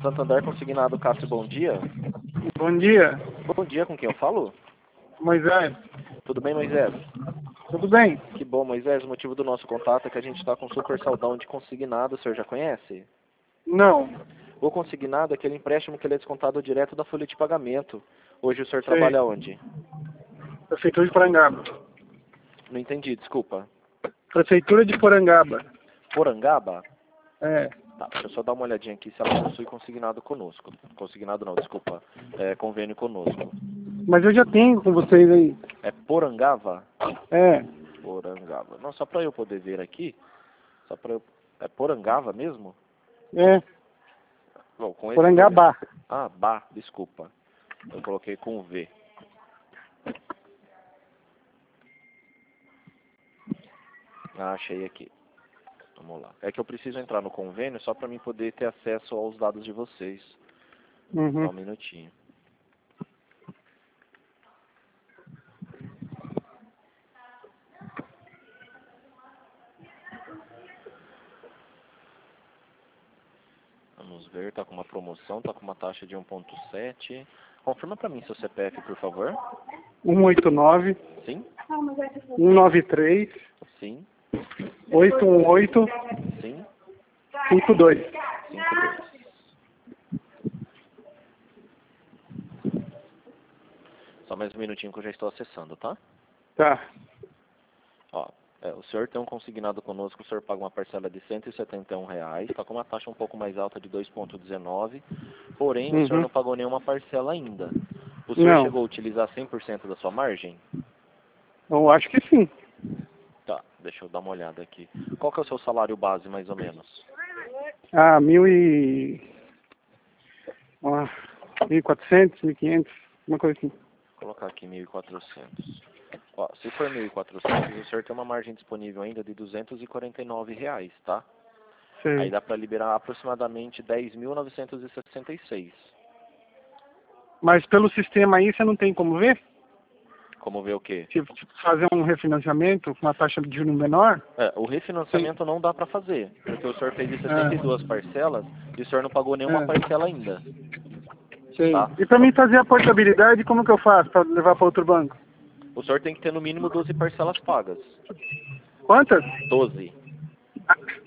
Santander Consignado Cássio, bom dia. Bom dia, Bom dia, com quem eu falo? Moisés. Tudo bem, Moisés? Tudo bem? Que bom, Moisés. O motivo do nosso contato é que a gente está com super saldão de consignado, o senhor já conhece? Não, O consignado é aquele empréstimo que ele é descontado direto da folha de pagamento. Hoje o senhor sei. trabalha onde? Prefeitura de Porangaba. Não entendi, desculpa. Prefeitura de Porangaba. Porangaba? É, Tá, deixa eu só dar uma olhadinha aqui se ela possui consignado conosco. Consignado não, desculpa. Convênio conosco. mas eu já tenho com vocês aí. É Porangaba? É, Porangaba. Não, só para eu poder ver aqui. Só para eu... É Porangaba mesmo? é, Bom, com esse Porangaba. Ah, Bá, desculpa. Eu coloquei com V. Ah, achei aqui. Vamos lá. É que eu preciso entrar no convênio só para mim poder ter acesso aos dados de vocês. Só Uhum. um minutinho. Vamos ver, tá com uma promoção, tá com uma taxa de 1,7. Confirma para mim seu CPF, por favor. 189, Sim? 193, Sim? 818, Sim? 52. 52. Só mais um minutinho que eu já estou acessando, tá? Tá. Ó, o senhor tem um consignado conosco, o senhor paga uma parcela de R$ 171, está com uma taxa um pouco mais alta de 2,19, porém o senhor Uhum. não pagou nenhuma parcela ainda. O senhor Não, chegou a utilizar 100% da sua margem? eu acho que sim. Tá, deixa eu dar uma olhada aqui. Qual que é o seu salário base, mais ou menos? Ah, 1.400, 1.500, uma coisa assim. Vou colocar aqui 1.400. Ó, se for 1.400, o senhor tem uma margem disponível ainda de R$ 249, tá? Aí Sei. dá para liberar aproximadamente 10.966. Mas pelo sistema aí você não tem como ver? Como ver o quê? Tipo, fazer um refinanciamento com uma taxa de juros menor? O refinanciamento não dá para fazer, porque o senhor fez em Ah, 62 parcelas e o senhor não pagou nenhuma parcela ainda, sei. tá? E para mim fazer a portabilidade, como que eu faço para levar para outro banco? O senhor tem que ter no mínimo 12 parcelas pagas. Quantas? 12. Ah,